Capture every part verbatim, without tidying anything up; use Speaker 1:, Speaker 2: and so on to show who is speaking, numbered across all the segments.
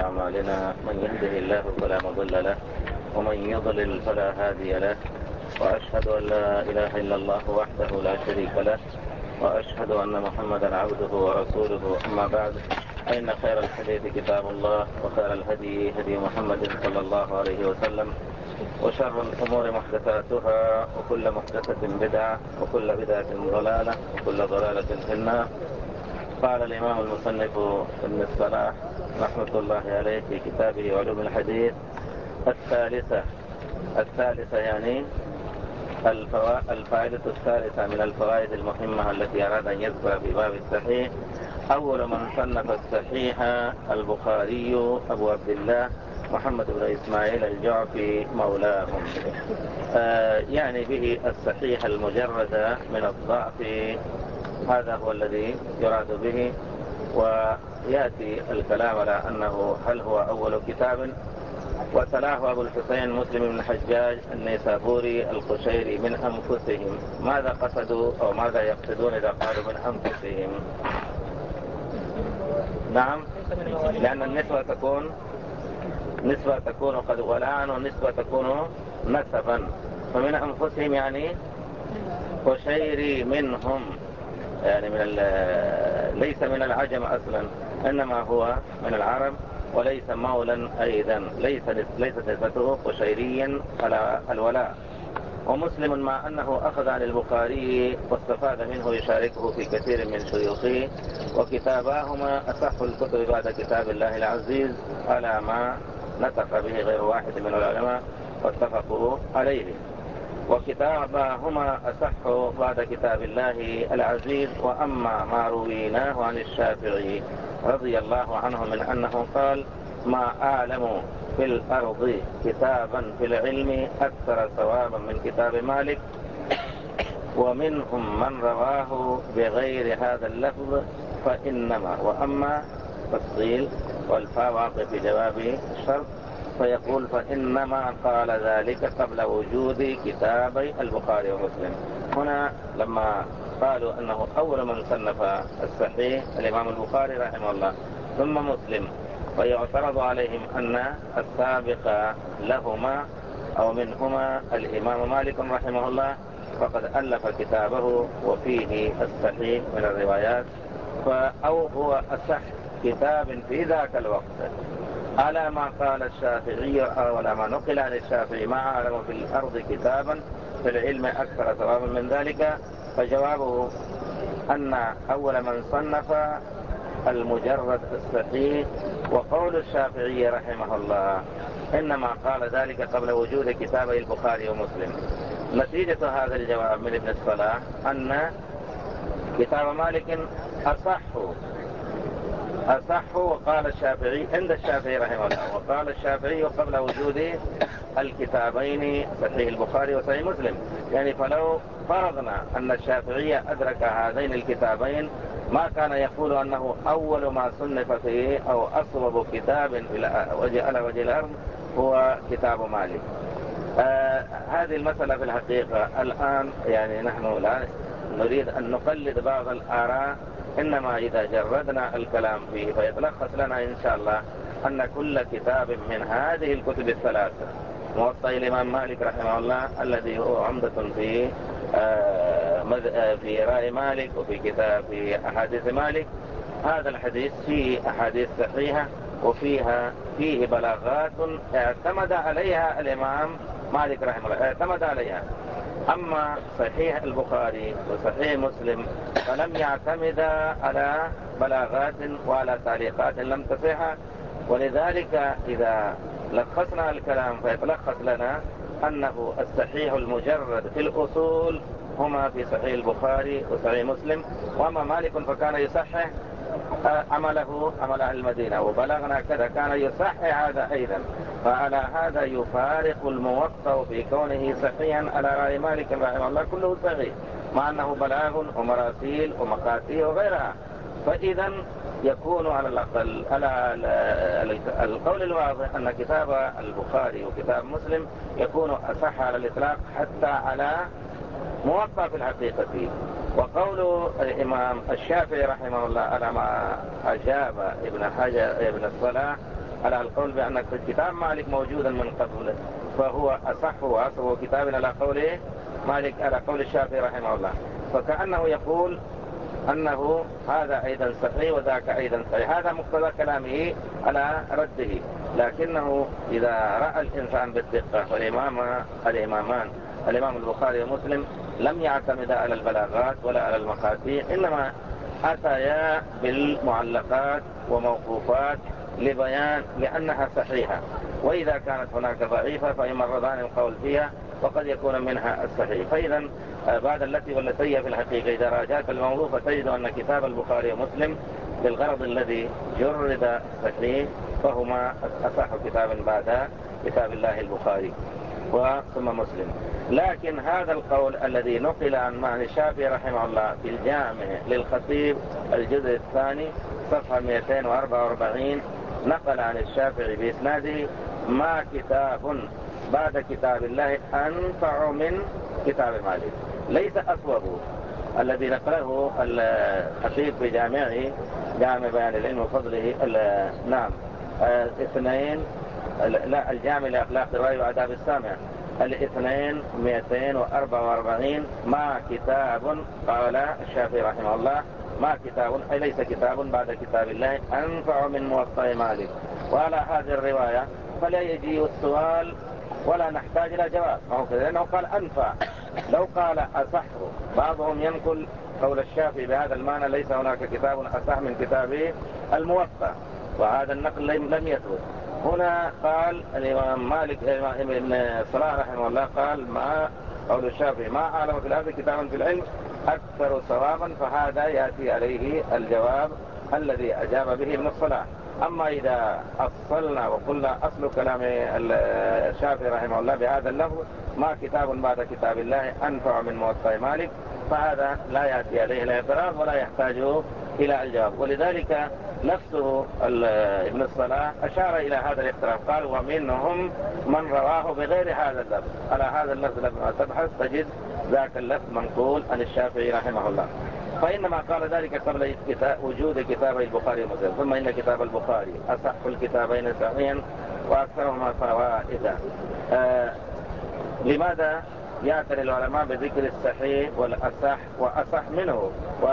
Speaker 1: أعمالنا من يهده الله فلا مضل له ومن يضلل فلا هادي له، وأشهد أن لا إله إلا الله وحده لا شريك له، وأشهد أن محمدا عبده ورسوله. أما بعد، فإن خير الحديث كتاب الله، وخير الهدي هدي محمد صلى الله عليه وسلم، وشر الأمور محدثاتها، وكل محدثة بدعة، وكل بدعة ضلالة، وكل ضلالة في النار. قال الإمام المصنف ابن الصلاح رحمة الله عليه في كتابه علوم الحديث الثالثة الثالثة يعني الفائدة الثالثة من الفوائد المهمة التي أراد أن يذكر في باب الصحيح: أول من صنف الصحيح البخاري أبو عبد الله محمد بن إسماعيل الجعفي مولاهم. آه يعني به الصحيح المجرد من الضعف، هذا هو الذي يراد به. ويأتي الكلام على أنه هل هو أول كتاب، وتلاه أبو الحسين مسلم بن الحجاج النيسابوري القشيري من أنفسهم. ماذا قصدوا أو ماذا يقصدون إذا قالوا من أنفسهم؟ نعم، لأن النسبة تكون نسبة تكون قد ولان، والنسبة تكون نسبا. فمن أنفسهم يعني قشيري منهم، يعني من ليس من العجم أصلا، إنما هو من العرب، وليس مولا أيضا، ليست نسبته قشيريا على الولاء. ومسلم مع أنه أخذ عن البخاري واستفاد منه يشاركه في كثير من شيوخه، وكتاباهما أصح الكتب بعد كتاب الله العزيز على ما نطق به غير واحد من العلماء واتفقوا عليه. وكتاباهما أصح بعد كتاب الله العزيز. وأما ما رويناه عن الشافعي رضي الله عنه من أنه قال: ما أعلم في الأرض كتابا في العلم أكثر ثوابا من كتاب مالك، ومنهم من رواه بغير هذا اللفظ فإنما. وأما تفصيل والفاء واقع في جواب الشرط، فيقول: فإنما قال ذلك قبل وجود كتابي البخاري ومسلم. هنا لما قالوا أنه أول من صنف الصحيح الإمام البخاري رحمه الله ثم مسلم، ويعترض عليهم أن السابق لهما أو منهما الإمام مالك رحمه الله، فقد ألف كتابه وفيه الصحيح من الروايات، أو هو أصح كتاب في ذاك الوقت على ما قال الشافعي أو على ما نقل عن الشافعي: ما أعلم في الأرض كتابا في العلم أكثر ثوابا من ذلك. فجوابه أن أول من صنف المجرد الصحيح. وقول الشافعي رحمه الله إنما قال ذلك قبل وجود كتابي البخاري ومسلم. نتيجة هذا الجواب من ابن الصلاح أن كتاب مالك أصح أصح وقال الشافعي عند الشافعي رحمه الله، وقال الشافعي قبل وجود الكتابين صحيح البخاري وصحيح مسلم. يعني فلو فرضنا أن الشافعي أدرك هذين الكتابين، ما كان يقول أنه أول ما صنف فيه أو أصوب كتاب على وجه الأرض هو كتاب مالك. آه هذه المسألة في الحقيقة الآن يعني نحن لا نريد أن نقلد بعض الآراء، إنما إذا جردنا الكلام فيه فيتلخص لنا إن شاء الله أن كل كتاب من هذه الكتب الثلاثة: موطأ الإمام مالك رحمه الله الذي هو عمدة في في رأي مالك وفي كتاب في أحاديث مالك، هذا الحديث فيه أحاديث صحيحة وفيها فيه بلاغات اعتمد عليها الإمام مالك رحمه الله، اعتمد عليها. أما صحيح البخاري وصحيح مسلم فلم يعتمد على بلاغات ولا تعليقات لم تصح. ولذلك إذا لخصنا الكلام فيتلخص لنا أنه الصحيح المجرد في الأصول هما في صحيح البخاري وصحيح مسلم. وأما مالك فكان يصحح عمله عمل أهل المدينة، وبلغنا كذا كان يصحح هذا أيضا. فعلى هذا يفارق الموطأ في كونه صحيحا على رأي مالك رحمه الله كله صحيح، مع أنه بلاغ ومراسيل ومقاتيه وغيرها. فإذا يكون على الأقل على القول الواضح أن كتاب البخاري وكتاب مسلم يكون أصح على الإطلاق حتى على موطأ في الحقيقة. وقول الإمام الشافعي رحمه الله على ما أجاب ابن حجر ابن الصلاح على القول بأن كتاب مالك موجودا من قبل فهو أصح وأصح كتاب على قوله مالك على قول الشافعي رحمه الله، فكأنه يقول أنه هذا أيضا صحيح وذاك أيضا صحيح. هذا مقتضى كلامه على رده، لكنه إذا رأى الإنسان بالدقة، فالإمام الإمامان الإمام البخاري ومسلم لم يعتمد على البلاغات ولا على المقاتيع، إنما أتيا بالمعلقات وموقوفات لبيان لأنها صحيحة، وإذا كانت هناك ضعيفة فيمرضان القول فيها وقد يكون منها الصحيح. فإذا بعد التي والتي في الحقيقة إذا راجعت الموضوع فتجد أن كتاب البخاري ومسلم للغرض الذي جرد صحيح فهما أصح كتاب بعد كتاب الله البخاري وثم مسلم. لكن هذا القول الذي نقل عن معن الشافعي رحمه الله في الجامع للخطيب الجزء الثاني صفحة مئتين وأربعة وأربعين نقل عن الشافعي بإسناده: ما كتاب بعد كتاب الله أنفع من كتاب مالك. ليس أصوبه الذي نقله الخطيب في جامعه جامع بيان العلم وفضله نعم اثنين لا الجامع لأخلاق الرأي وآداب السامع الاثنين مئتين وأربعة وأربعين ما كتاب قال الشافعي رحمه الله ما كتاب أي ليس كتاب بعد كتاب الله أنفع من موطأ مالك. وعلى هذه الرواية فلا يجي السؤال ولا نحتاج إلى جواب، لأنه قال أنفع. لو قال أصح، بعضهم ينقل قول الشافعي بهذا المعنى: ليس هناك كتاب أصح من كتابه الموطأ، وهذا النقل لم يثبت. هنا قال الإمام مالك ابن صلاح رحمه الله قال ما قول الشافعي: ما أعلم في الأرض كتابا في العلم أكثر صوابا، فهذا يأتي عليه الجواب الذي أجاب به ابن الصلاح. أما إذا أصلنا وقلنا أصل كلام الشافعي رحمه الله بهذا اللفظ: ما كتاب بعد كتاب الله أنفع من موطأ مالك، فهذا لا يأتي عليه الاعتراض ولا يحتاج إلى الجواب. ولذلك نفسه ابن الصلاح أشار إلى هذا الاختلاف، قال: ومنهم من رواه بغير هذا اللفظ. على هذا اللفظ لما تبحث تجد ذاك اللفظ منقول عن الشافعي رحمه الله. فإنما قال ذلك قبل وجود كتاب البخاري ومسلم. ثم إن كتاب البخاري أصح الكتابين صحيحا وأكثرهما فوائدا. آه لماذا يعتني العلماء بذكر الصحيح والأصح وأصح منه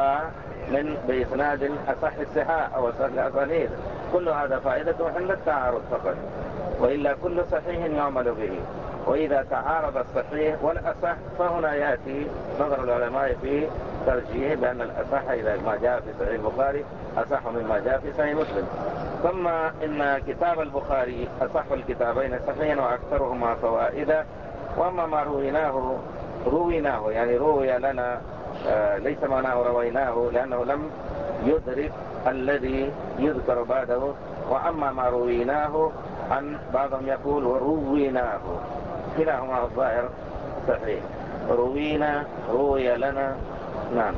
Speaker 1: ومن بإسناد أصح الصحاح أو أصح الأسانيد؟ كل هذا فائدته عند التعارض فقط، وإلا كل صحيح يعمل به. وإذا تعارض الصحيح والأصح فهنا يأتي نظر العلماء في ترجيح بأن الأصح إذا ما جاء في صحيح البخاري أصح مما جاء في صحيح مسلم. ثم إن كتاب البخاري أصح الكتابين صحيحا وأكثرهما فوائدا. وأما ما رويناه رويناه يعني روي لنا آه ليس معناه رويناه لأنه لم يدرك الذي يذكر بعده. وأما ما رويناه عن بعضهم يقول ورويناه، كلاهما الظاهر صحيح. روينا روي لنا نعم.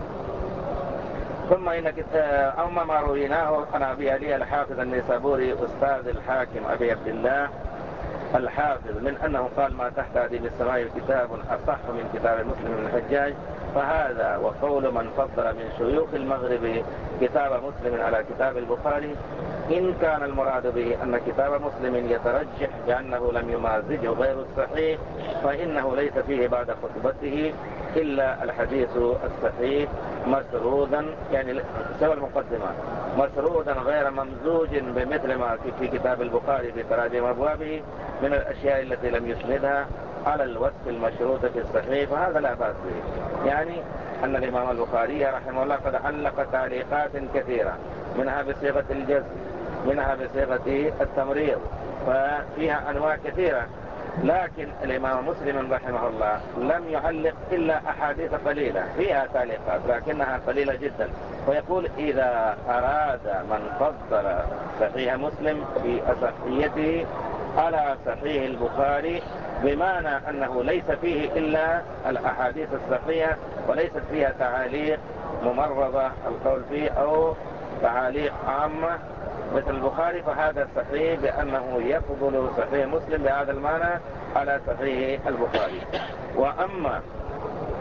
Speaker 1: ثم إن أما ما رويناه عن أبي علي الحافظ النيسابوري أستاذ الحاكم أبي عبد الله الحافظ من أنه قال: ما تحت أديم السماء كتاب أصح من كتاب مسلم بن الحجاج. فهذا وقول من فضل من شيوخ المغرب كتاب مسلم على كتاب البخاري، إن كان المراد به أن كتاب مسلم يترجح بأنه لم يمازجه غير الصحيح، فإنه ليس فيه بعد خطبته إلا الحديث الصحيح مسرودا، يعني سوى المقدمة مسرودا غير ممزوج بمثل ما في كتاب البخاري في تراجم أبوابه من الأشياء التي لم يسندها على الوصف المشروط في الصحيح، فهذا لا بأس به. يعني أن الإمام البخاري رحمه الله قد علق تعليقات كثيرة، منها بصيغة الجزم، منها بصيغة التمريض، ففيها أنواع كثيرة. لكن الإمام مسلم رحمه الله لم يعلق إلا أحاديث قليلة فيها تعليقات لكنها قليلة جدا. ويقول: إذا أراد من فضل صحيح مسلم في أصحيته على صحيح البخاري، بمعنى أنه ليس فيه إلا الأحاديث الصحيحة وليست فيها تعاليق ممرضة القول فيه أو تعاليق عامة مثل البخاري، فهذا صحيح بأنه يفضل صحيح مسلم بهذا المعنى على صحيح البخاري. وأما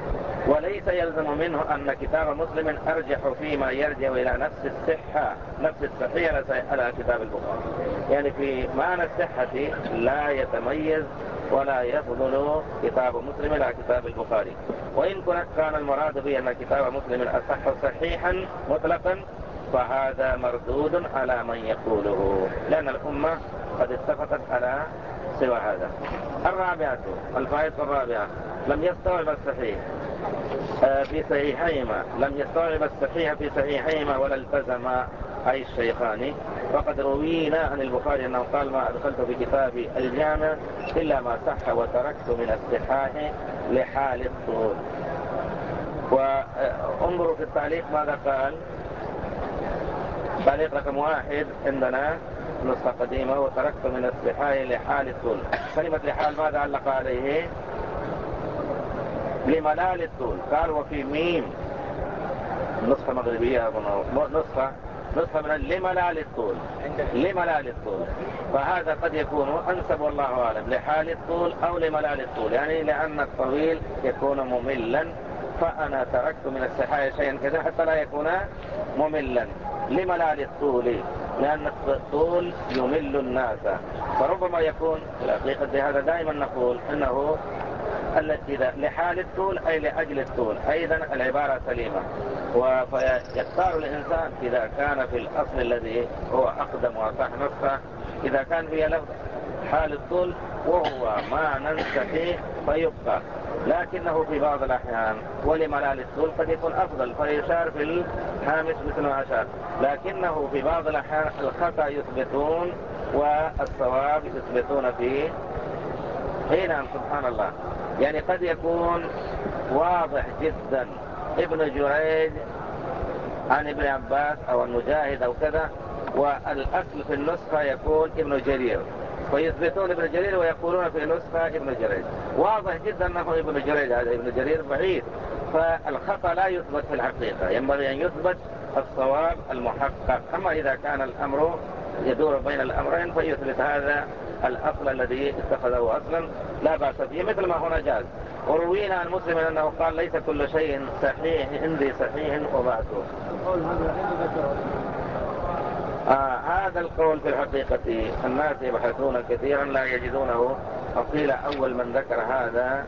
Speaker 1: وليس يلزم منه أن كتاب مسلم أرجح فيما يرجع إلى نفس الصحة نفس الصحيح على كتاب البخاري. يعني في معنى الصحة لا يتميز ولا يفضل كتاب مسلم على كتاب البخاري. وإن كان المراد به أن كتاب مسلم أصح صحيحا مطلقا فهذا مردود على من يقوله، لأن الأمة قد اتفقت على سوى هذا. الرابعة، الفائدة الرابعة، لم يستوعب الصحيح في صحيحيهما لم يستوعب الصحيح في صحيحيهما ولا التزم أي الشيخان. فقد روينا عن البخاري أنه قال ما أدخلت في كتابي الجامع إلا ما صح وتركت من الصحاح لحال الطول. وانظروا في التعليق ماذا قال. تعليق رقم واحد عندنا نسخة قديمة: وتركت من الصحاح لحال الطول. كلمة لحال ماذا علق عليه؟ لملال الطول. قال وفي ميم نسخة مغربية نسخة نسخة من لملال الطول لملال الطول فهذا قد يكون أنسب والله أعلم لحال الطول أو لملال الطول، يعني لأن الطويل يكون مملا فأنا تركت من الصحاح شيئا كذا حتى لا يكون مملا. لملال الطول لأن الطول يمل الناس، فربما يكون في الحقيقة هذا دائما نقول أنه إذا لحال الطول أي لأجل الطول، أيضا العبارة سليمة. ويختار الإنسان إذا كان في الأصل الذي هو أقدم وأصح نسخة إذا كان فيها لفظ حال الطول وهو ما ننسى فيبقى، لكنه في بعض الأحيان ولملال الطول قد يكون أفضل فيشار في الهامش مثل ما أشار، لكنه في بعض الأحيان الخطأ يثبتون والصواب يثبتون فيه. هنا سبحان الله، يعني قد يكون واضح جدا ابن جريج عن ابن عباس أو المجاهد أو كذا، والأصل في النسخة يكون ابن جرير فيثبتون ابن جرير ويقولون في نسخة ابن جريج. واضح جدا أنه ابن جريج، هذا ابن جرير بعيد، فالخطأ لا يثبت في الحقيقة، ينبغي أن يثبت الصواب المحقق. أما إذا كان الأمر يدور بين الأمرين فيثبت هذا الأصل الذي اتخذه أصلا لا بأس به، مثل ما هنا جاز. وروينا عن مسلم أنه قال ليس كل شيء صحيح عندي صحيح وضعته. آه هذا القول في الحقيقة الناس يبحثون كثيرا لا يجدونه. وقيل أول من ذكر هذا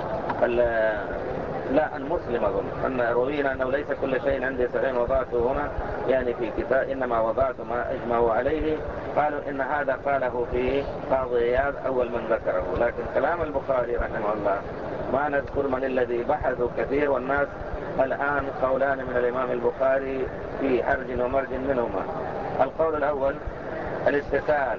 Speaker 1: لا المسلم أظن أن روينا أنه ليس كل شيء عندي صحيح وضعته هنا، يعني في كتاب إنما وضعت ما أجمعوا عليه. قالوا إن هذا قاله في قاضي عياض أول من ذكره، لكن كلام البخاري رحمه الله ما نذكر من الذي بحثوا كثير، والناس الآن قولان من الإمام البخاري في هرج ومرج منهما. القول الأول الاستسال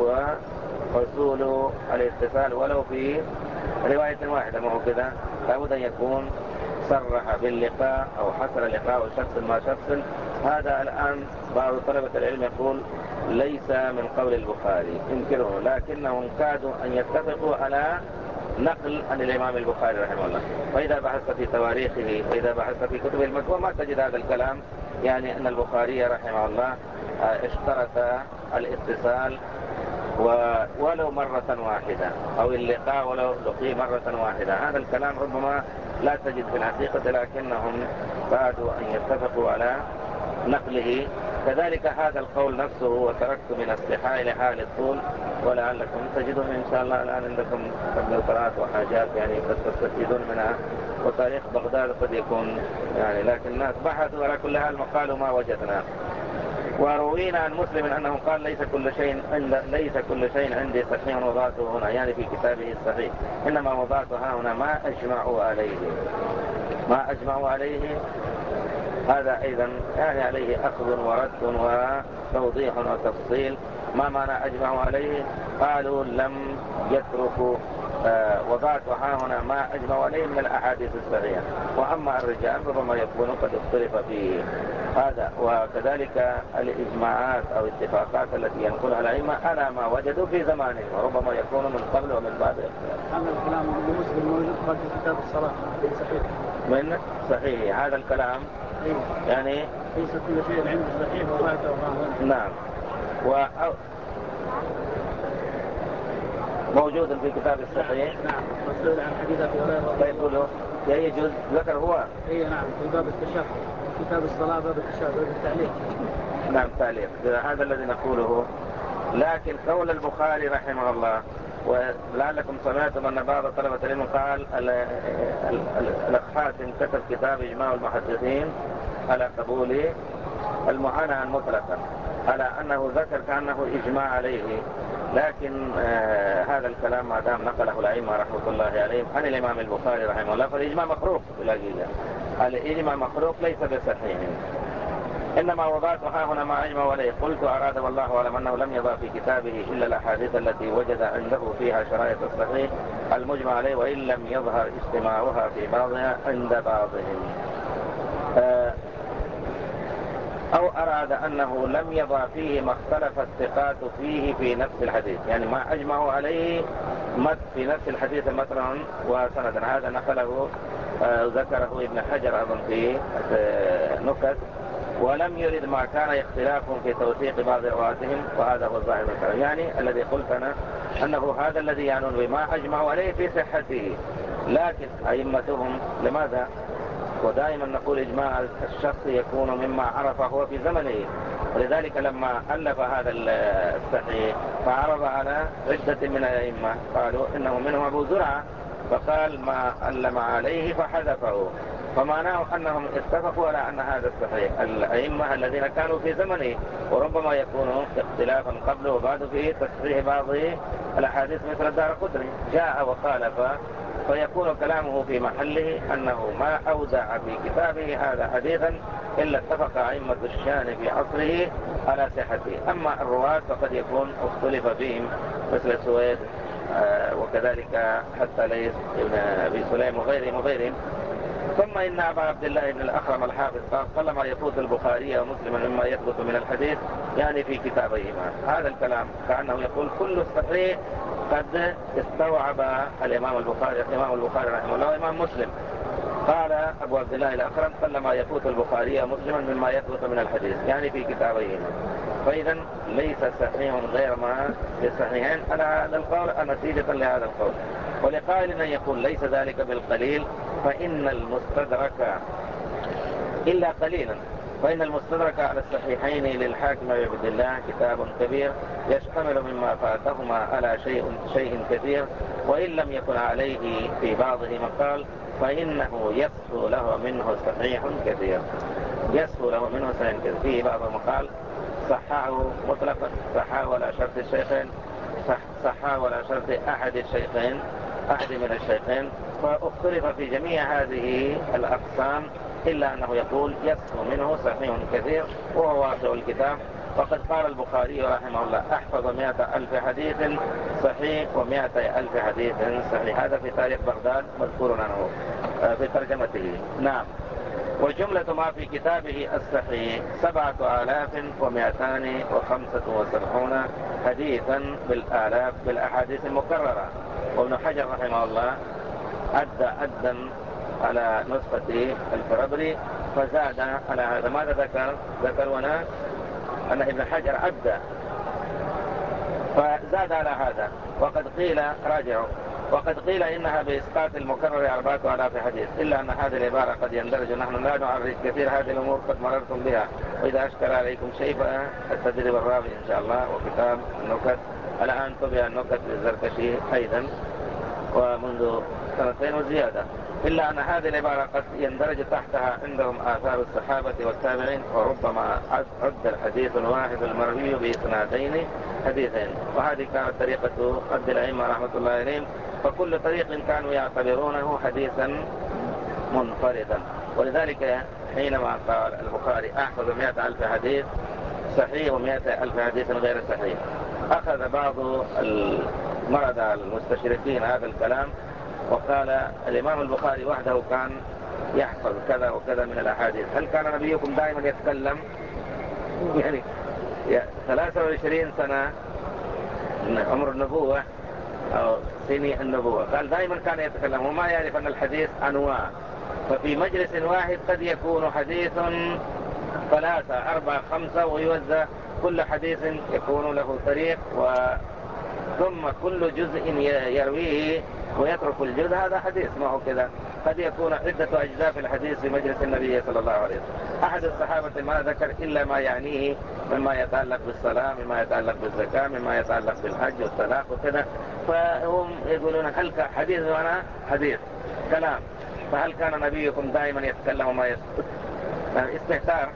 Speaker 1: وحصول الاستسال ولو في رواية واحدة، ما هو كذا، لابد أن يكون صرح باللقاء أو حصل لقاء شخص مع شخص. هذا الآن بعض طلبة العلم يقول ليس من قول البخاري، ينكره، لكنهم كادوا أن يتفقوا على نقل عن الإمام البخاري رحمه الله. وإذا بحثت في تواريخه وإذا بحثت في كتب المكتوبة ما تجد هذا الكلام، يعني أن البخاري رحمه الله اشترط الاتصال ولو مرة واحدة أو اللقاء ولو لقي مرة واحدة. هذا الكلام ربما لا تجد في الحقيقة، لكنهم كادوا أن يتفقوا على نقله. كذلك هذا القول نفسه وتركت من الصحاح لحال الطول، ولعلكم تجدون إن شاء الله الآن عندكم كمبيوترات وحاجات يعني قد تستفيدون منها، وتاريخ بغداد قد يكون يعني، لكن الناس بحثوا على كل حال وقالوا ما وجدنا. وروينا عن مسلم أنه قال ليس كل شيء عند ليس كل شيء عندي صحيح وضعته هنا، يعني في كتابه الصحيح، إنما وضعتها هنا ما أجمعوا عليه. ما أجمعوا عليه هذا أيضا يعني عليه أخذ ورد وتوضيح وتفصيل. ما معنى أجمعوا عليه؟ قالوا لم يتركوا آه وضعتها هنا ما أجمعوا عليه من الأحاديث الصحيحة. وأما الرجال ربما يكون قد اختلف فيه هذا. وكذلك الإجماعات أو الاتفاقات التي ينقلها الأئمة على ما وجدوا في زمانهم، وربما يكون من قبل ومن بعد.
Speaker 2: هذا الكلام من مسلم موجود في كتاب الصلاة صحيح
Speaker 1: من صحيح هذا الكلام يعني
Speaker 2: ليس كل شيء عندي صحيح وضعته.
Speaker 1: نعم. و موجود في كتاب الصحيح.
Speaker 2: نعم. مسؤول عن حديث أبي هريرة.
Speaker 1: فيقولوا في أي جزء ذكر هو؟
Speaker 2: اي نعم، في باب التشهد، كتاب الصلاة باب التشهد، باب التعليق.
Speaker 1: نعم تعليق، هذا الذي نقوله. لكن قول البخاري رحمه الله، ولعلكم سمعتم أن بعض طلبة العلم قال الأخ كتب كتاب إجماع المحدثين على قبول المعنى مطلقا، على أنه ذكر كأنه إجماع عليه. لكن آه هذا الكلام ما دام نقله الأئمة رحمة الله عليهم عن الإمام البخاري رحمه الله فالإجماع مخروق بالحقيقة. الإجماع مخروق ليس بصحيح، إنما وضعتها هنا ما أجمع عليه. قلت أراد والله أعلم أنه لم يضع في كتابه إلا الأحاديث التي وجد عنده فيها شرائط الصحيح المجمع عليه، وإن لم يظهر اجتماعها في بعضها عند بعضهم. آه أو أراد أنه لم يضع فيه ما اختلف الثقات فيه في نفس الحديث، يعني ما أجمعوا عليه في نفس الحديث مثلا وسندا. هذا نقله آه ذكره ابن حجر أظن في آه نكت، ولم يرد ما كان اختلافهم في توثيق بعض رواتهم، وهذا هو الظاهر من الكلام. يعني الذي قلت أنا أنه هذا الذي يعنون بما أجمعوا عليه في صحته. لكن أئمتهم لماذا؟ ودائما نقول إجماع الشخص يكون مما عرفه هو في زمنه، ولذلك لما ألف هذا الصحيح فعرض على عدة من الأئمة قالوا إنه منهم أبو زرعة، فقال ما ألم عليه فحذفه، فمعناه أنهم اتفقوا على أن هذا الصحيح. الأئمة الذين كانوا في زمنه، وربما يكون اختلافا قبله وبعد في تصحيح بعض الأحاديث مثل الدارقطني جاء وخالف، فيكون كلامه في محله أنه ما أودع في كتابه هذا حديثا إلا اتفق أئمة الشان في عصره على صحته. أما الرواة فقد يكون اختلف بهم مثل سويد آه وكذلك حتى ليس ابن أبي سليم وغيرهم وغيرهم. ثم إن أبا عبد الله بن الأخرم الحافظ قال قلما يفوت البخاري ومسلم مما يثبت من الحديث يعني في كتابيهما. هذا الكلام كأنه يقول كل الصحيح قد استوعب الإمام البخاري الإمام البخاري رحمه الله وإمام مسلم. قال أبو عبد الله الأخرم قلما يفوت البخاري ومسلم مما يثبت من الحديث يعني في كتابيهما. فإذا ليس صحيح غير ما في الصحيحين على هذا القول نتيجة لهذا القول. ولقائل أن يقول ليس ذلك بالقليل، فإن المستدرك إلا قليلا فإن المستدرك على الصحيحين للحاكم عبد الله كتاب كبير يشتمل مما فاتهما على شيء شيء كثير، وإن لم يكن عليه في بعضه مقال فإنه يصح له منه صحيح كثير. يصح له منه صحيح كثير. فيه بعض المقال صححه مطلقا، صححه على شرط الشيخين، صححه على شرط أحد الشيخين أحد من الشيخين، فاختلف في جميع هذه الأقسام إلا أنه يقول يصح منه صحيح كثير وهو واقع الكتاب. وقد قال البخاري رحمه الله أحفظ مئة ألف حديث صحيح ومئة ألف حديث صحيح. هذا في تاريخ بغداد مذكور عنه في ترجمته. نعم. وجملة ما في كتابه الصحيح سبعة آلاف ومئتان وخمسة وسبعون حديثا بالآلاف بالأحاديث المكررة. وابن حجر رحمه الله أدى أدى على نسخة الفربري فزاد على هذا. ماذا ذكر؟ ذكر هنا أن ابن حجر أدى فزاد على هذا. وقد قيل راجعوا وقد قيل إنها بإسقاط المكرر أربعة آلاف حديث، إلا أن هذه العبارة قد يندرج. نحن لا نعرف كثير هذه الأمور قد مررتم بها، وإذا أشكل عليكم شيء فالتدريب الراوي إن شاء الله وكتاب النكت. الآن طبع النكت للزركشي أيضا ومنذ سنتين وزيادة، إلا أن هذه العبارة قد يندرج تحتها عندهم آثار الصحابة والتابعين، وربما عد الحديث الواحد المروي بإسنادين حديثين. وهذه كانت طريقة عبد الأئمة رحمة الله عليهم، فكل طريق كانوا يعتبرونه حديثا منفردا. ولذلك حينما قال البخاري أحفظ مئة ألف حديث صحيح ومئة ألف حديث غير صحيح، أخذ بعض المرضى المستشرقين هذا الكلام وقال الإمام البخاري وحده كان يحفظ كذا وكذا من الأحاديث. هل كان نبيكم دائما يتكلم؟ يعني ثلاثة وعشرين سنة من عمر النبوة أو سني النبوة، قال دائما كان يتكلم وما يعرف أن الحديث أنواع، ففي مجلس واحد قد يكون حديث ثلاثة أربعة خمسة ويوزع كل حديث يكون له طريق ثم كل جزء يرويه ويترك الجزء، هذا حديث ما هو كذا. قد يكون عدة أجزاء في الحديث في مجلس النبي صلى الله عليه وسلم. أحد الصحابة ما ذكر إلا ما يعنيه مما يتعلق بالصلاة، مما يتعلق بالزكاة، مما يتعلق بالحج والطلاق وكذا، فهم يقولون هل حديث وانا حديث كلام، فهل كان نبيكم دائما يتكلم وما يسكت؟ استهتار.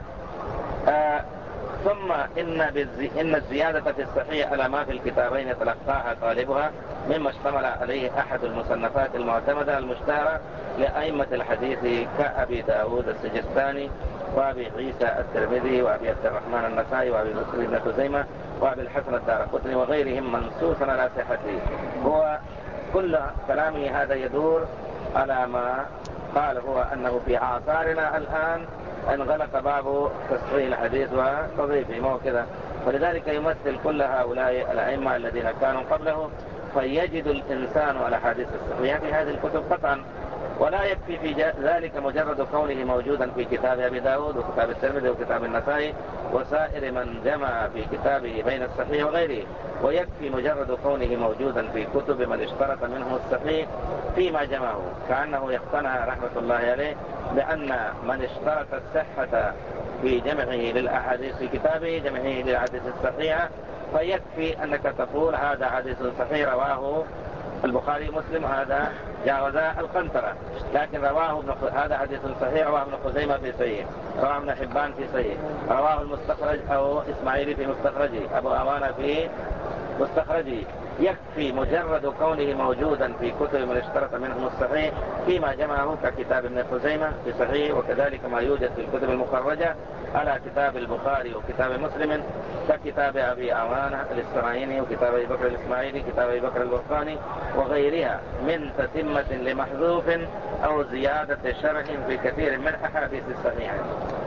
Speaker 1: آه ثم إن, بالزي... إن الزيادة في الصحيح على ما في الكتابين يتلقاها طالبها مما اشتمل عليه أحد المصنفات المعتمدة المشتهرة لأئمة الحديث كأبي داود السجستاني وأبي عيسى الترمذي وأبي عبد الرحمن النسائي وأبي بكر بن خزيمة وأبي الحسن الدارقطني وغيرهم منصوصا على صحته. هو كل كلامه هذا يدور على ما قال هو أنه في أعصارنا الآن انغلق باب تصحيح الحديث وتضعيفه، ما هو كذا. ولذلك يمثل كل هؤلاء الأئمة الذين كانوا قبله، فيجد الإنسان الأحاديث الصحيحة في هذه الكتب قطعا، ولا يكفي في ذلك مجرد كونه موجودا في كتاب أبي داود وكتاب الترمذي وكتاب النسائي وسائر من جمع في كتابه بين الصحيح وغيره، ويكفي مجرد كونه موجودا في كتب من اشترط منهم الصحيح فيما جمعه، كأنه يقتنع رحمة الله عليه بأن من اشترط الصحة في جمعه للأحاديث في كتابه جمعه للأحاديث الصحيحة، فيكفي أنك تقول هذا حديث صحيح رواه البخاري ومسلم، هذا جاوز القنطرة، لكن رواه ابن خ... هذا حديث صحيح رواه ابن خزيمة في صحيح، رواه ابن حبان في صحيح، رواه المستخرج أو إسماعيلي في مستخرجه، أبو أمانة في مستخرجه. يكفي مجرد كونه موجودا في كتب من اشترط منهم الصحيح فيما جمعه ككتاب ابن خزيمة في صحيح، وكذلك ما يوجد في الكتب المخرجة على كتاب البخاري وكتاب مسلم ككتاب أبي أمانة الإسرائيلي وكتاب أبي بكر الإسماعيلي كتاب أبي بكر البرقاني وغيرها من تتمة لمحذوف أو زيادة شرح في كثير من أحاديث الصحيحين.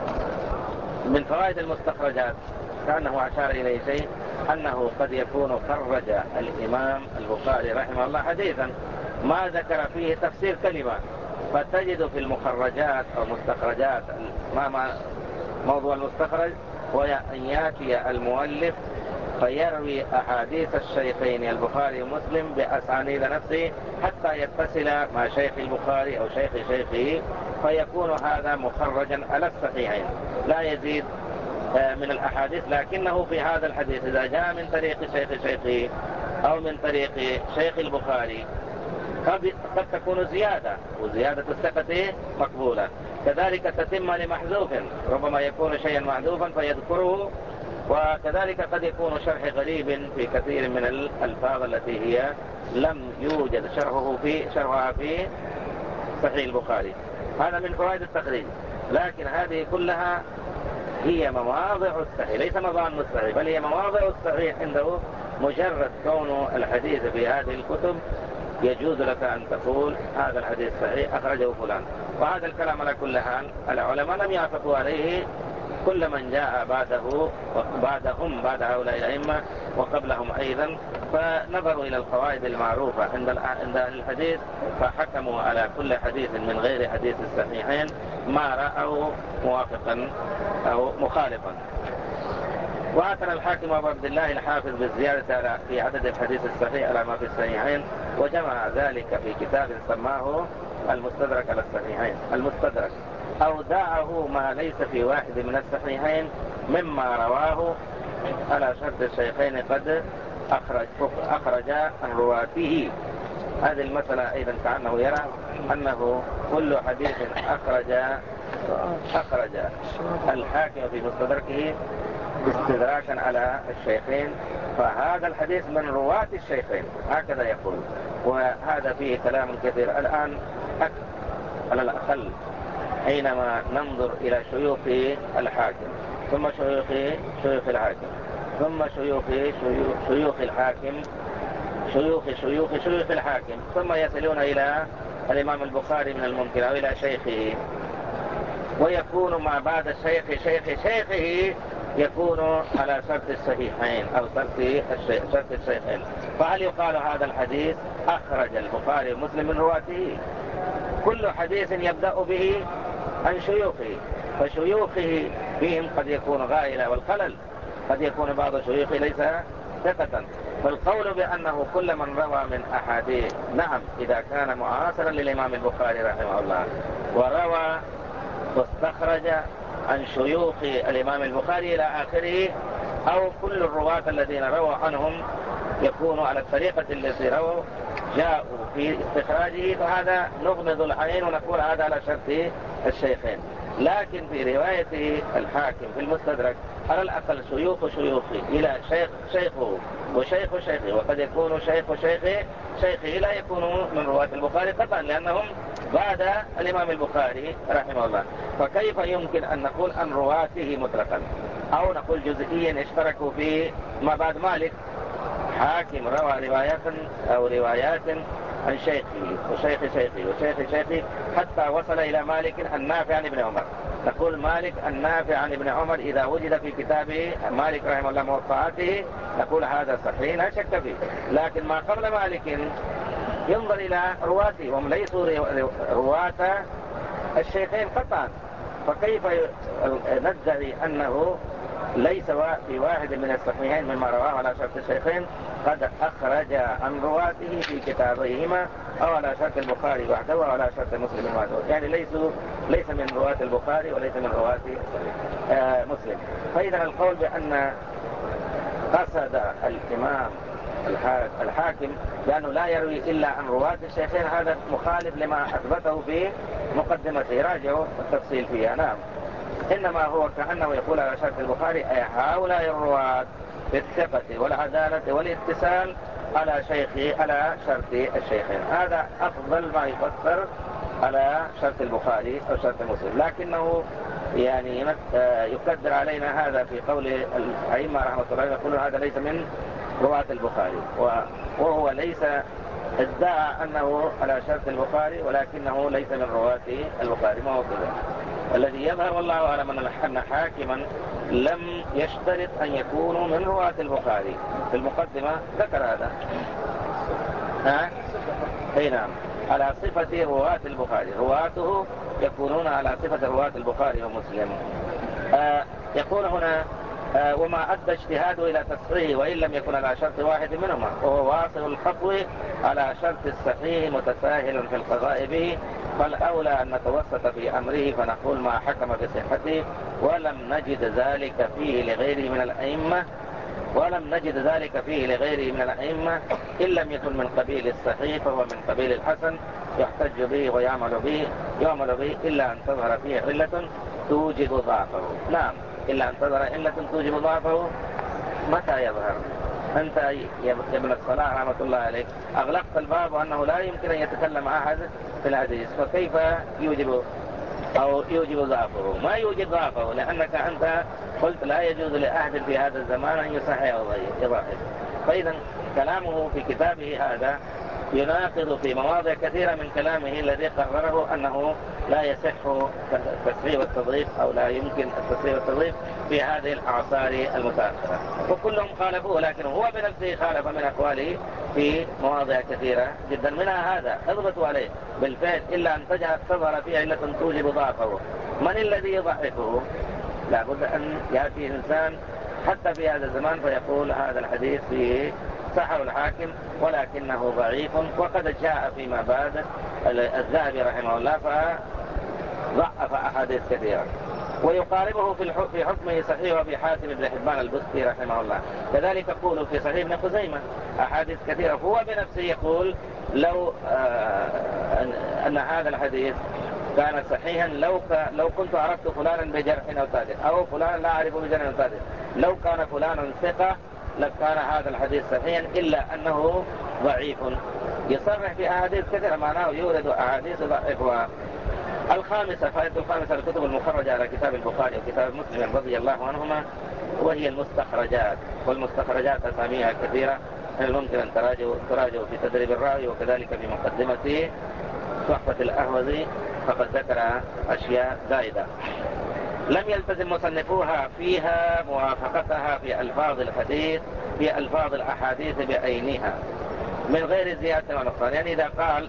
Speaker 1: من فوائد المستخرجات كأنه أشار إليه شيء، أنه قد يكون خرج الإمام البخاري رحمه الله حديثا ما ذكر فيه تفسير كلمة، فتجد في المخرجات أو مستخرجات ما موضوع المستخرج وأن يأتي المؤلف فيروي أحاديث الشيخين البخاري ومسلم بأسانيد نفسه حتى يتصل مع شيخ البخاري أو شيخ شيخه، فيكون هذا مخرجا على الصحيحين لا يزيد من الأحاديث، لكنه في هذا الحديث إذا جاء من طريق شيخ شيخه أو من طريق شيخ البخاري قد, قد تكون زيادة، وزيادة الثقة مقبولة. كذلك تتم لمحذوف، ربما يكون شيئا محذوفا فيذكره، وكذلك قد يكون شرح غريب في كثير من الألفاظ التي هي لم يوجد شرحه في شرحها في صحيح البخاري. هذا من فوائد التخريج. لكن هذه كلها هي مواضع الصحيح، ليس مظان الصحيح، بل هي مواضع الصحيح عنده. مجرد كون الحديث في هذه الكتب يجوز لك أن تقول هذا الحديث صحيح أخرجه فلان. وهذا الكلام على كل حال العلماء لم يعتقوا عليه، كل من جاء بعده وبعدهم بعد هؤلاء الأئمة وقبلهم أيضا، فنظروا إلى القواعد المعروفة عند عند أهل الحديث فحكموا على كل حديث من غير حديث الصحيحين ما رأوا موافقا أو مخالفا. وأتنا الحاكم أبو عبد الله الحافظ بالزيادة في عدد الحديث الصحيح على ما في الصحيحين، وجمع ذلك في كتاب سماه المستدرك على الصحيحين. المستدرك أوداعه ما ليس في واحد من الصحيحين مما رواه على شرط الشيخين قد أخرج, أخرج عن رواته. هذه المسألة أيضا كأنه يرى أنه كل حديث أخرج أخرج الحاكم في مستدركه استدراكا على الشيخين، فهذا الحديث من رواة الشيخين، هكذا يقول. وهذا فيه كلام كثير الآن على الأقل حينما ننظر إلى شيوخ الحاكم ثم شيوخ شيوخ الحاكم ثم شيوخ شيوخ, شيوخ الحاكم شيوخ شيوخ شيوخ الحاكم ثم يصلون إلى الإمام البخاري من الممكن أو إلى شيخه، ويكون ما بعد الشيخ شيخ شيخه يكون على شرط الصحيحين أو شرط الشيخين. فهل يقال هذا الحديث أخرج البخاري ومسلم من رواته؟ كل حديث يبدأ به عن شيوخه، فشيوخه فيهم قد يكون غائلة والخلل، قد يكون بعض شيوخه ليس ثقة، فالقول بأنه كل من روى من أحاديث، نعم إذا كان معاصرا للإمام البخاري رحمه الله وروى واستخرج عن شيوخ الإمام البخاري إلى آخره، أو كل الرواة الذين رووا عنهم يكونوا على الطريقة التي رووا جاءوا في استخراجه، فهذا نغمض العين ونقول هذا على شرط الشيخين. لكن في رواية الحاكم في المستدرك على الأقل شيوخ شيوخه إلى شيخ شيخه وشيخ شيخه، وقد يكون شيخ شيخه شيخه لا يكونوا من رواة البخاري قطعا لأنهم بعد الإمام البخاري رحمه الله. فكيف يمكن أن نقول عن رواته مطلقا، أو نقول جزئيا اشتركوا في ما بعد مالك؟ حاكم روى روايات أو روايات عن شيخه وشيخ شيخه وشيخ شيخه حتى وصل إلى مالك النافع عن ابن عمر. نقول مالك النافع عن ابن عمر إذا وجد في كتاب مالك رحمه الله موطئاته نقول هذا صحيح لا شك فيه. لكن ما قبل مالك ينظر إلى رواته وهم ليسوا رواة الشيخين قطعا، فكيف ندعي أنه ليس في واحد من الصحيحين مما رواه على شرط الشيخين قد أخرج عن رواته في كتابيهما، أو على شرط البخاري وحده وعلى شرط مسلم وحده، يعني ليسوا ليس من رواة البخاري وليس من رواة آه مسلم. فإذا القول بأن قصد الإمام الحاكم لأنه لا يروي إلا عن رواة الشيخين هذا مخالف لما أثبته في مقدمته، راجعوا التفصيل فيها. نعم، إنما هو كأنه يقول على شرط البخاري أي هؤلاء الرواة بالثقة والعدالة والاتصال على شيخي على شرط الشيخين، هذا أفضل ما يفسر على شرط البخاري أو شرط مسلم. لكنه يعني يقدر علينا هذا في قول الأئمة رحمة الله يقولون هذا ليس من رواة البخاري، وهو ليس ادعى أنه على شرط البخاري ولكنه ليس من رواة البخاري، ما هو كذا. الذي يظهر والله أعلم أن حاكما لم يشترط أن يكونوا من رواة البخاري، في المقدمة ذكر هذا. ها؟ أي نعم، على صفة رواة البخاري، رواته يكونون على صفة رواة البخاري ومسلم. آه يقول هنا آه وما أدى اجتهاده إلى تصحيحه وإن لم يكن على شرط واحد منهما، وهو واصل الخطو على شرط الصحيح متساهل في القضاء به، فالأولى أن نتوسط في أمره فنقول ما حكم بصحته ولم نجد ذلك فيه لغيره من الأئمة ولم نجد ذلك فيه لغيره من الأئمة إن لم يكن من قبيل الصحيح فهو من قبيل الحسن يحتج به ويعمل به يعمل به إلا أن تظهر فيه علة توجب ضعفه. نعم، إلا أن تظهر علة توجب ضعفه. متى يظهر؟ أنت يا ابن الصلاح رحمة الله عليك أغلقت الباب وأنه لا يمكن أن يتكلم أحد في الحديث، فكيف يوجب أو يوجب ضعفه؟ ما يوجب ضعفه، لأنك أنت قلت لا يجوز لأحد في هذا الزمان أن يصحح ويضعف. فإذا كلامه في كتابه هذا يناقض في مواضع كثيرة من كلامه الذي قرره أنه لا يصح التصحيح والتضعيف أو لا يمكن التصحيح والتضعيف في هذه الأعصار المتأخرة، وكلهم خالفوه، لكن هو بنفسه خالف من أقواله في مواضع كثيرة جدا. منها هذا اضبطوا عليه بالفعل إلا أن تظهر فيه علة توجب ضعفه. من الذي يضعفه؟ لابد أن يأتي إنسان حتى في هذا الزمان فيقول هذا الحديث فيه صحه الحاكم ولكنه ضعيف، وقد جاء فيما بعد الذهبي رحمه الله فضعف أحاديث كثيرة، ويقاربه في حكمه صحيح وفي حاتم بن حبان البستي رحمه الله. كذلك يقول في صحيح ابن خزيمة أحاديث كثيرة، هو بنفسه يقول لو آه أن هذا الحديث كان صحيحا لو لو كنت عرفت فلانا بجرح أو تعديل، أو فلانا لا أعرفه بجرح أو تعديل، لو كان فلانا ثقة لكان هذا الحديث صحيحا، إلا أنه ضعيف. يصرح في أحاديث كثيرة معناه يورد أحاديث ضعيفها. الخامسة، فائدة الخامسة الكتب المخرجة على كتاب البخاري وكتاب مسلم رضي الله عنهما، وهي المستخرجات، والمستخرجات أساميها كثيرة ممكن أن تراجعوا في تدريب الراوي وكذلك في مقدمة تحفة الأهوذي فقد ذكر أشياء زائدة. لم يلتزم مصنفوها فيها موافقتها في ألفاظ الحديث في ألفاظ الأحاديث بعينها من غير زيادة ونقصان. يعني إذا قال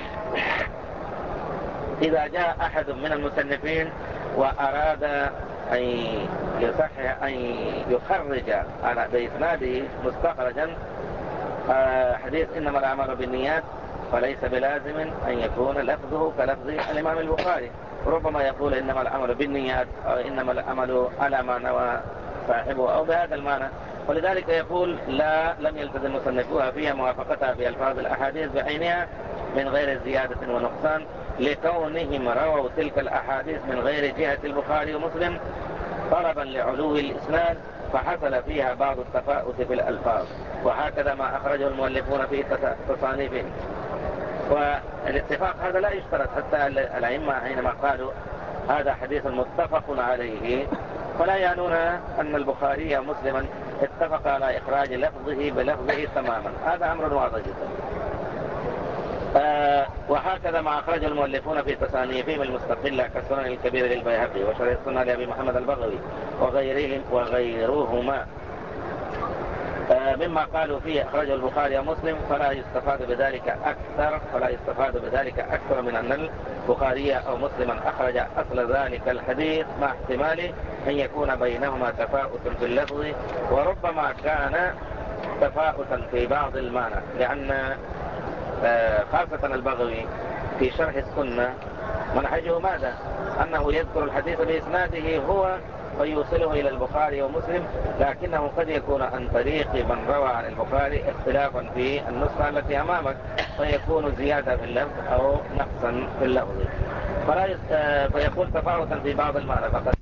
Speaker 1: إذا جاء أحد من المصنفين وأراد أن يصحح أن يخرج على بإسناده مستخرجا حديث إنما الأعمال بالنيات فليس بلازم أن يكون لفظه كلفظ الإمام البخاري. ربما يقول إنما العمل بالنيات أو إنما العمل على ما نوى صاحبه أو بهذا المعنى، ولذلك يقول لا لم يلتزم مصنفوها فيها موافقتها في ألفاظ الأحاديث بعينها من غير زيادة ونقصان، لكونهم رووا تلك الأحاديث من غير جهة البخاري ومسلم طلبا لعلو الإسناد، فحصل فيها بعض التفاؤت في الألفاظ، وهكذا ما أخرجه المؤلفون في تصانيفهم. والاتفاق هذا لا يشترط، حتى الأئمة حينما قالوا هذا حديث متفق عليه فلا يعنون أن البخاري ومسلما اتفق على إخراج لفظه بلفظه تماما، هذا أمر واضح جدا. آه وهكذا ما أخرج المؤلفون في تصانيفهم المستقلة كالسنن الكبير للبيهقي وشرح السنة لأبي محمد البغوي وغيرهم وغيرهما آه مما قالوا فيه أخرجه البخاري ومسلم، فلا يستفاد بذلك أكثر فلا يستفاد بذلك أكثر من أن البخاري أو مسلما أخرج أصل ذلك الحديث مع احتمال أن يكون بينهما تفاؤت في اللفظ، وربما كان تفاؤتا في بعض المعنى، لأن خاصة البغوي في شرح السنة منهجه ماذا؟ أنه يذكر الحديث بإسناده هو ويوصله إلى البخاري ومسلم، لكنه قد يكون عن طريق من روى عن البخاري اختلافا في النسخة التي أمامك، فيكون زيادة في اللفظ أو نقصا في اللفظ، فلا يست... فيقول تفاوتا في بعض المعنى فقط.